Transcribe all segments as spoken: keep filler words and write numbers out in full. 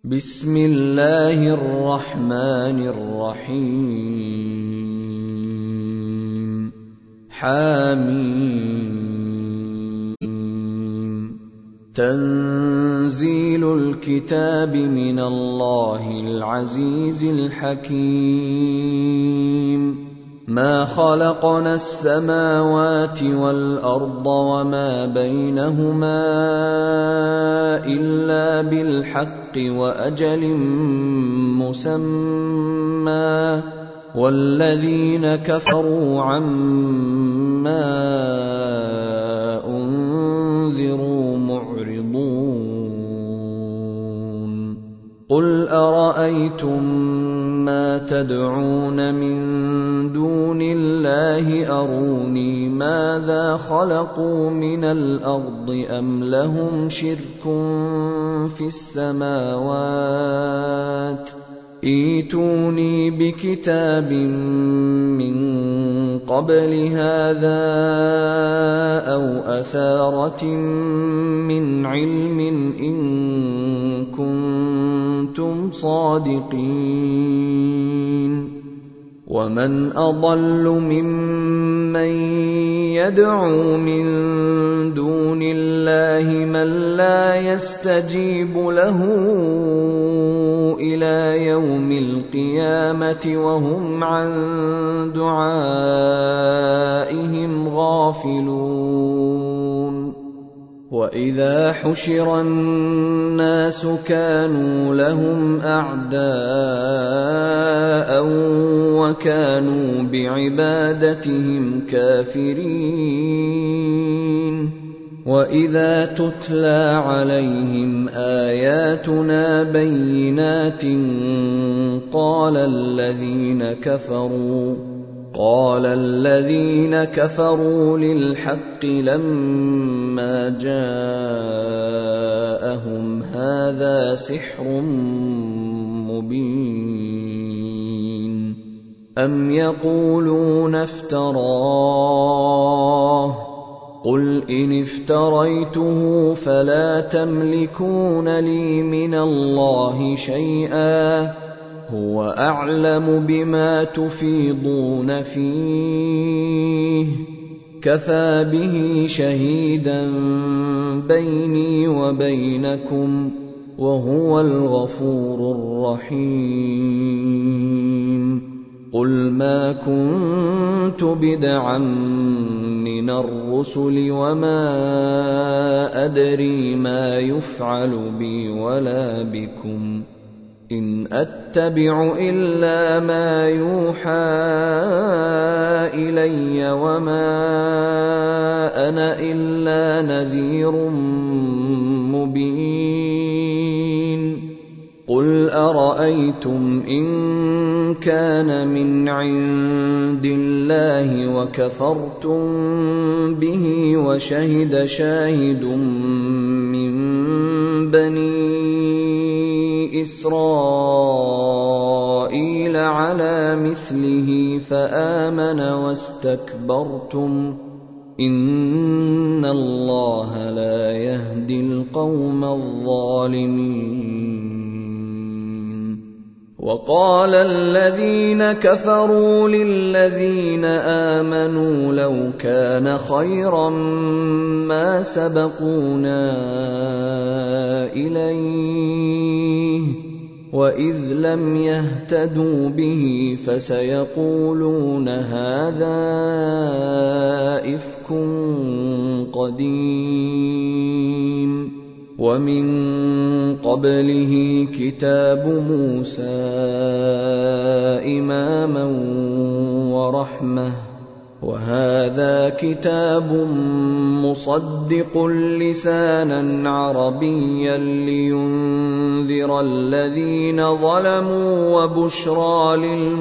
بسم الله الرحمن الرحيم حميم تنزيل الكتاب من الله العزيز الحكيم ما خلقنا السماوات والأرض وما بينهما إلا بالحق وأجل مسمى والذين كفروا عما أنذروا معرضون قل أرأيتم ما تدعون من دون الله أروني ماذا خلقوا من الأرض أم لهم شرك في السماوات ائتوني بكتاب من قبل هذا أو أثارة من علم إن كنتم صادقين ومن أضل ممن يدعو من دون الله من لا يستجيب له إلى يوم القيامة وهم عن دعائهم غافلون وإذا حشر الناس كانوا لهم أعداء وكانوا بعبادتهم كافرين وإذا تتلى عليهم آياتنا بينات قال الذين كفروا قال الذين كفروا للحق لما جاءهم هذا سحر مبين أم يقولون افتراه قل إن افتريته فلا تملكون لي من الله شيئا هو أعلم بما تفيضون فيه كفى به شهيدا بيني وبينكم وهو الغفور الرحيم قل ما كنت بدعا من الرسل وما أدري ما يفعل بي ولا بكم إن أتبع إلا ما يوحى إلي وما أنا إلا نذير مبين قل أرأيتم إن كان من عند الله وكفرتم به وشهد شاهد من بني إسرائيل على مثله فآمن واستكبرتم إن الله لا يهدي القوم الظالمين وقال الذين كفروا للذين آمنوا لو كان خيرا ما سبقونا إليه وإذ لم يهتدوا به فسيقولون هذا إفك قديم ومن قبله كتاب موسى إماما ورحمة وهذا كتاب مصدق لسانا عربيا لينذر الذين ظلموا وبشرى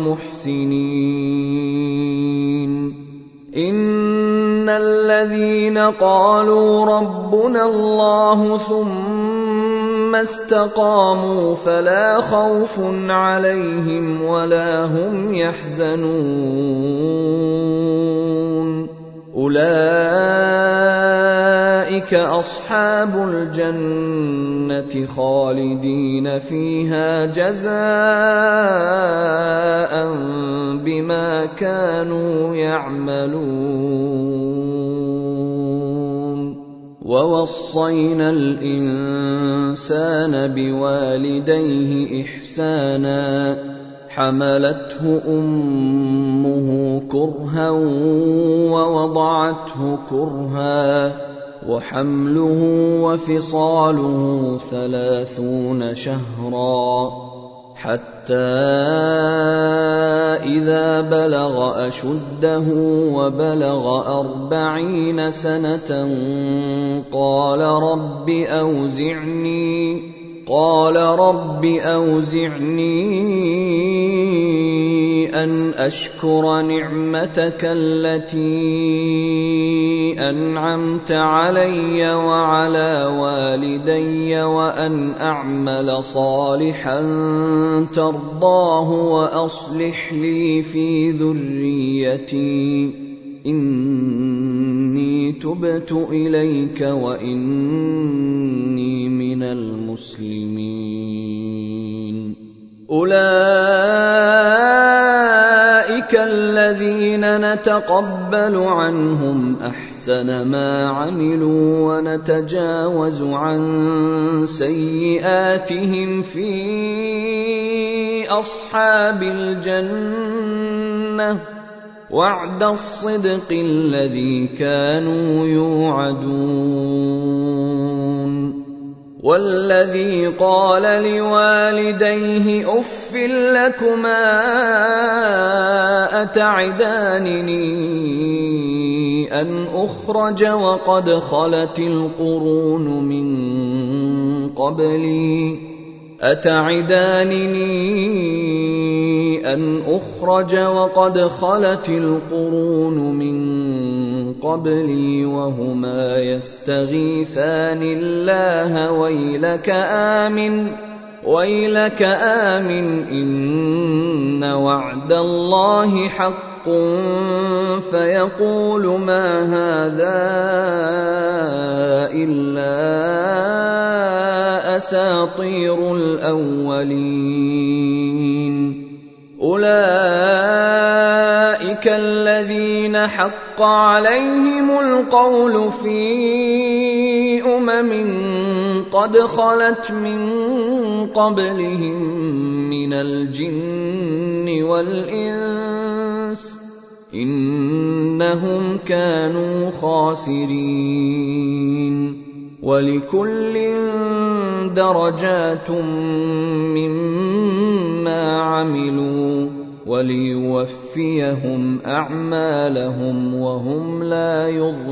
للمحسنين إن الذين قالوا ربنا الله ثم استقاموا فلا خوف عليهم ولا هم يحزنون أولئك أولئك أصحاب الجنة خالدين فيها جزاء بما كانوا يعملون. ووصينا الإنسان بوالديه إحسانا حملته أمه كرها ووضعته كرها وحمله وفصاله ثلاثون شهرا حتى إذا بلغ أشده وبلغ أربعين سنة قال رب أوزعني قال رب أوزعني أن أشكر نعمتك التي أنعمت علي وعلى والدي وأن أعمل صالحا ترضاه وأصلح لي في ذريتي إني تبت إليك وإني من المسلمين. أولئك الذين نتقبل عنهم أحسن ما عملوا ونتجاوز عن سيئاتهم في أصحاب الجنة وعد الصدق الذي كانوا يوعدون. والذي قال لوالديه أف لكما أتعدانني أن أخرج وقد خلت القرون من قبلي أتعدانني أن أخرج وقد خلت القرون من قبلي وهما يستغيثان الله ويلك آمن ويلك آمن إن وعد الله حق فيقول ما هذا إلا أساطير الأولين. أولئك الذين حق عليهم القول في أمم قد خلت من قبلهم من الجن والإنس إنهم كانوا خاسرين. ولكل درجات مما عملوا وليوفيهم أعمالهم وهم لا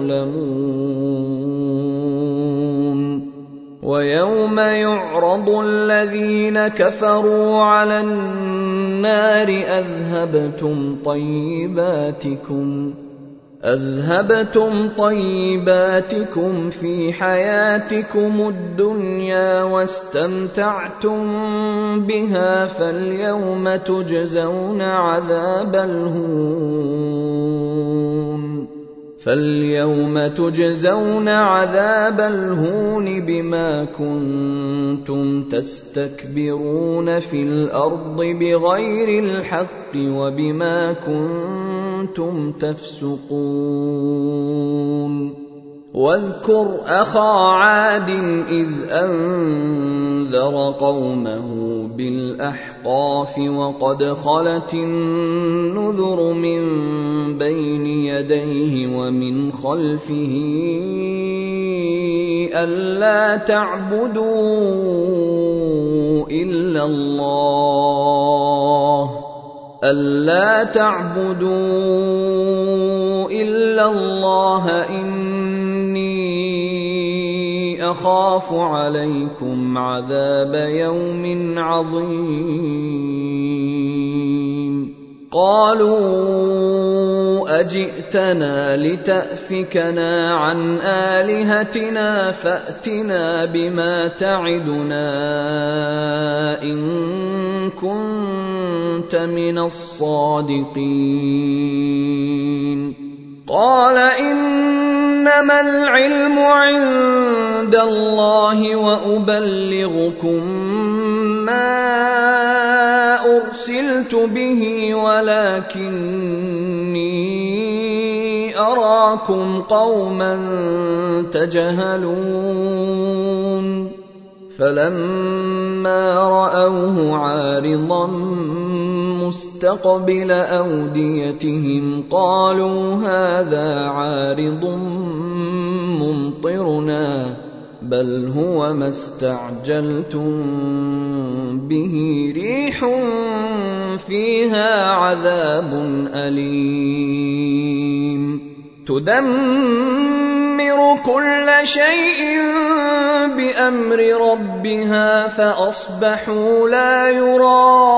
يظلمون. ويوم يعرض الذين كفروا على النار أذهبتم طيباتكم أذهبتم طيباتكم في حياتكم الدنيا واستمتعتم بها فاليوم تجزون عذاب الهون فاليوم تجزون عذاب الهون بما كنتم تستكبرون في الأرض بغير الحق وبما كنتم تفسقون. واذكر أخا عاد إذ أنذر قومه بالأحقاف وقد خلت النذر من بين يديه ومن خلفه ألا تعبدوا إلا الله ألا تعبدوا إلا الله إني أخاف عليكم عذاب يوم عظيم. قالوا أجئتنا لتأفكنا عن آلهتنا فأتنا بما تعدنا إن كنت من الصادقين. قال إنما إنما العلم عند الله وأبلغكم ما أرسلت به ولكني أراكم قوما تجهلون فلما رأوه عارضا مستقبل أوديتهم قالوا هذا عارض ممطرنا بل هو ما استعجلتم به ريح فيها عذاب أليم تدمر كل شيء بأمر ربها فأصبحوا لا يرى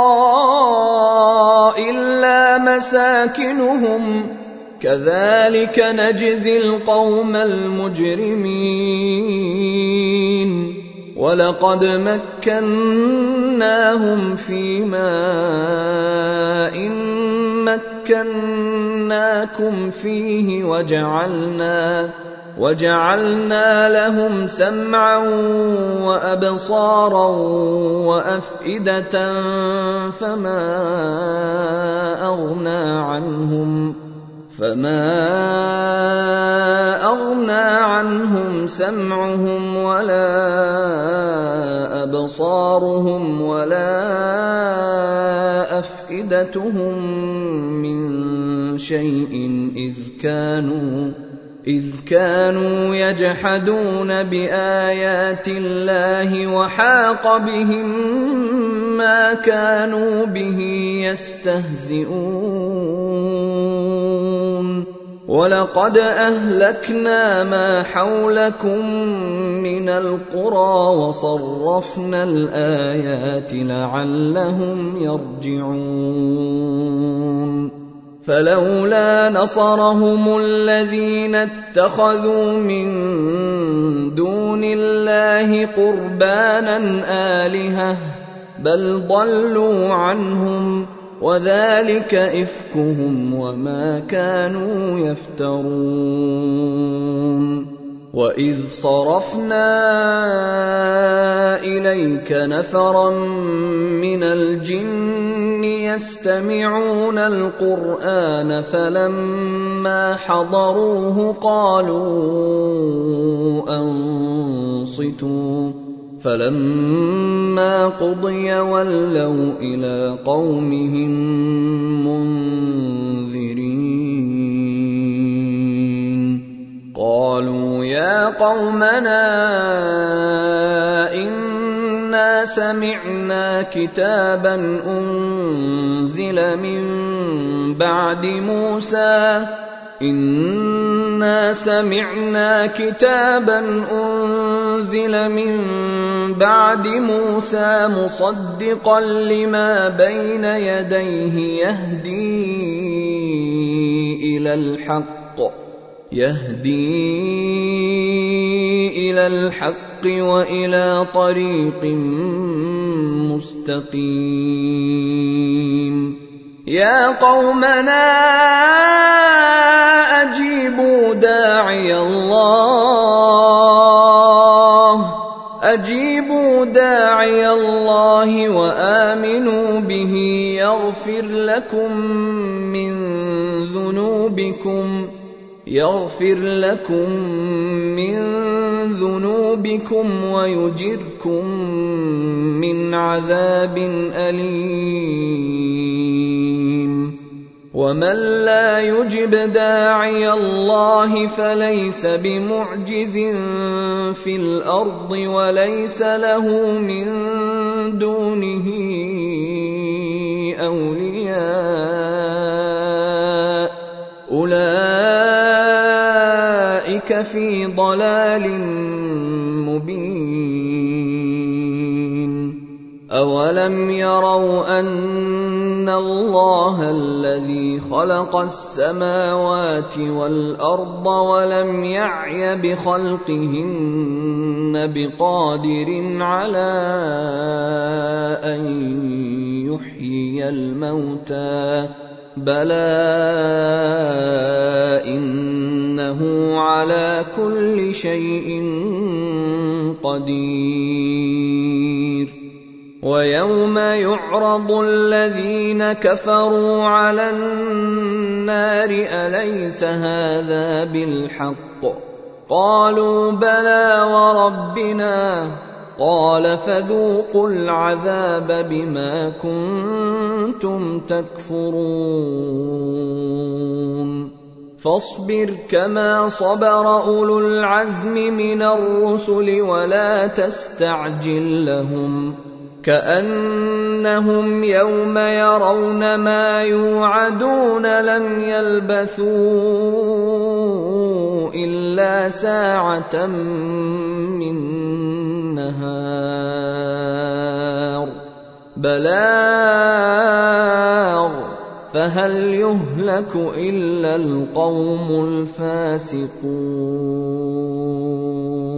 إلا مساكنهم كذلك نجزي القوم المجرمين ولقد مكناهم في ماء مكناكم فيه وجعلنا وجعلنا لهم سمعا وأبصارا وأفئدة فما أغنى عنهم فما أغنى عنهم سمعهم ولا أبصارهم ولا أفئدتهم من شيء إذ كانوا إذ كانوا يجحدون بآيات الله وحاق بهم ما كانوا به يستهزئون ولقد أهلكنا ما حولكم من القرى وصرفنا الآيات لعلهم يرجعون فلولا نصرهم الذين اتخذوا من دون الله قربانا آلهة بل ضلوا عنهم وذلك إفكهم وما كانوا يفترون وإذ صرفنا إليك نفرا من الجن يستمعون القرآن فلما حضروه قالوا أنصتوا فلما قضي ولوا إلى قومهم منذرين قالوا يا قومنا إنا سمعنا كتابا أنزل من بعد موسى إنا سمعنا كتابا أنزل من بعد موسى مصدقا لما بين يديه يهدي إلى الحق يهدي إلى الحق وإلى طريق مستقيم يا قومنا أجيبوا داعي الله أجيبوا داعي الله وآمنوا به يغفر لكم من ذنوبكم يغفر لكم من ذنوبكم ويجركم من عذاب أليم ومن لا يجب داعي الله فليس بمعجز في الأرض وليس له من دونه أولياء أولئك في ضلال مبين أولم يروا أن الله الذي خلق السماوات والأرض ولم يعي بخلقهن بقادر على أن يحيي الموتى بلى إنه على على كل شيء قدير. ويوم يعرض الذين كفروا على النار أليس هذا بالحق؟ قالوا بلى وربنا. قال فذوقوا العذاب بما كنتم تكفرون. فاصبر كما صبر أولو العزم من الرسل ولا تستعجل لهم، كأنهم يوم يرون ما يوعدون لم يلبثوا إلا ساعة من نهار بلاغ فهل يهلك إلا القوم الفاسقون.